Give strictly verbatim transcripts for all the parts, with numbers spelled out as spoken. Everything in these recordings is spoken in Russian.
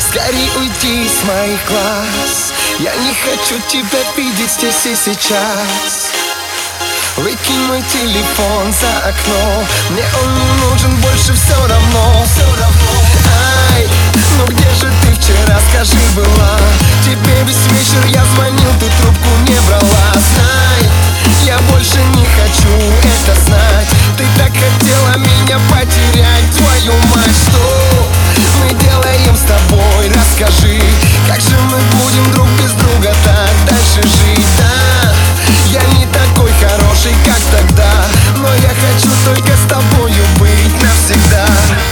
Скорей уйди из моих глаз, я не хочу тебя видеть здесь и сейчас. Выкинь мой телефон за окно, мне он не нужен больше, все равно, все равно. Ай, ну где же ты вчера, скажи, была? Тебе весь вечер я звонил, ты трубку не брала. Знай, я больше не хочу это знать. Ты так хотела меня потерять, твою мать. Что мы делаем с тобой, расскажи. Как же мы будем друг без друга так дальше жить? Да, я не такой хороший, как тогда, но я хочу только с тобою быть навсегда.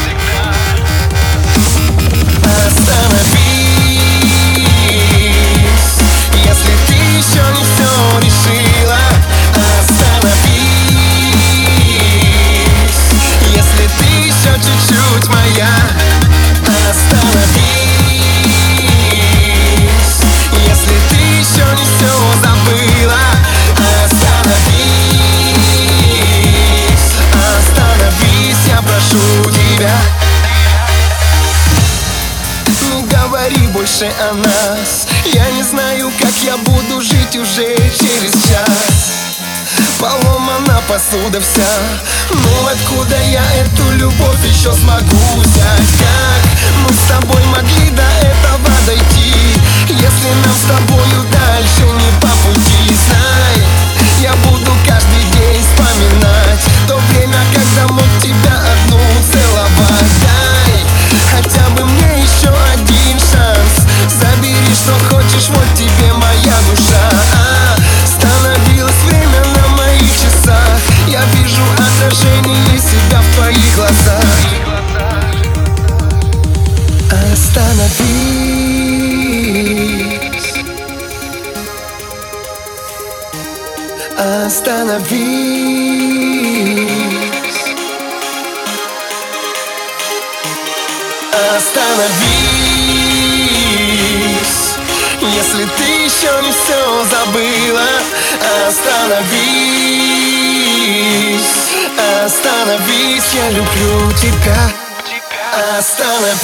Остановись, если ты еще не все решила. Остановись, если ты еще чуть-чуть моя. Остановись, если ты еще не все забыла. Остановись, остановись, я прошу тебя. Не говори больше о нас, я не знаю, как я буду жить уже через час. Поломана посуда вся, ну откуда я эту любовь еще смогу взять? Как мы с тобой могли до этого дойти, если нам с тобою дальше не по пути? Знай, я буду каждый день вспоминать то время, когда мог тебя одну целовать. Дай хотя бы мне еще один шанс, забери, что хочешь, вот тебе моя душа. А, становилось время на моих часах, я вижу отражение себя в твоих глазах. Остановись, остановись, остановись, если ты еще не все забыла. Остановись, остановись, я люблю тебя. Остановись,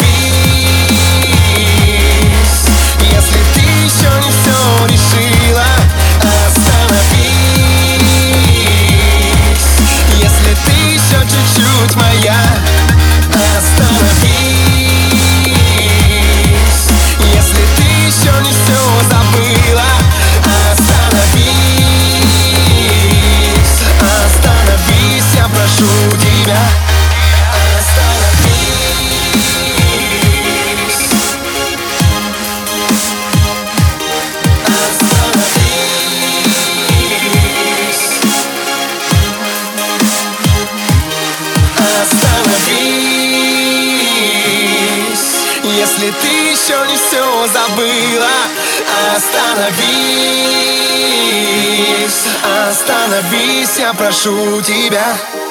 если ты еще не все решила. Остановись, если ты еще чуть-чуть моя. Остановись, если ты еще не все забыла. Остановись, остановись, я прошу тебя. Если ты еще не все забыла. Остановись, остановись, я прошу тебя.